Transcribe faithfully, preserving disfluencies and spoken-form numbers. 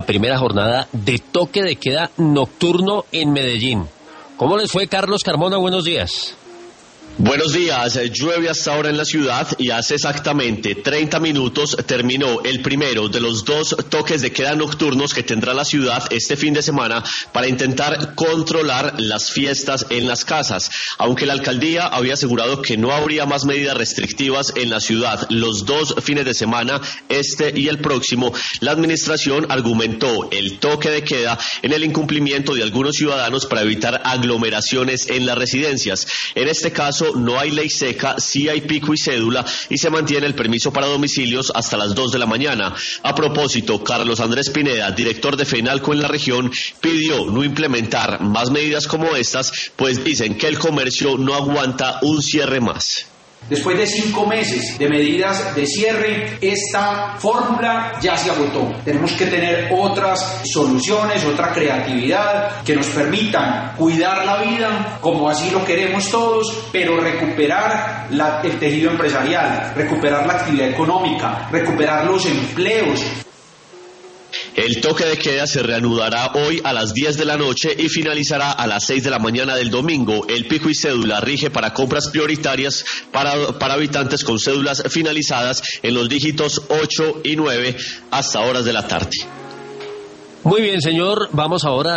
Primera jornada de toque de queda nocturno en Medellín. ¿Cómo les fue, Carlos Carmona? Buenos días. Buenos días, llueve hasta ahora en la ciudad y hace exactamente treinta minutos terminó el primero de los dos toques de queda nocturnos que tendrá la ciudad este fin de semana para intentar controlar las fiestas en las casas. Aunque la alcaldía había asegurado que no habría más medidas restrictivas en la ciudad los dos fines de semana, este y el próximo, la administración argumentó el toque de queda en el incumplimiento de algunos ciudadanos para evitar aglomeraciones en las residencias. En este caso, no hay ley seca, sí hay pico y cédula y se mantiene el permiso para domicilios hasta las dos de la mañana. A propósito, Carlos Andrés Pineda, director de FENALCO en la región, pidió no implementar más medidas como estas, pues dicen que el comercio no aguanta un cierre más. Después de cinco meses de medidas de cierre, esta fórmula ya se agotó. Tenemos que tener otras soluciones, otra creatividad que nos permitan cuidar la vida, como así lo queremos todos, pero recuperar la, el tejido empresarial, recuperar la actividad económica, recuperar los empleos. El toque de queda se reanudará hoy a las diez de la noche y finalizará a las seis de la mañana del domingo. El pico y cédula rige para compras prioritarias para, para habitantes con cédulas finalizadas en los dígitos ocho y nueve hasta horas de la tarde. Muy bien, señor. Vamos ahora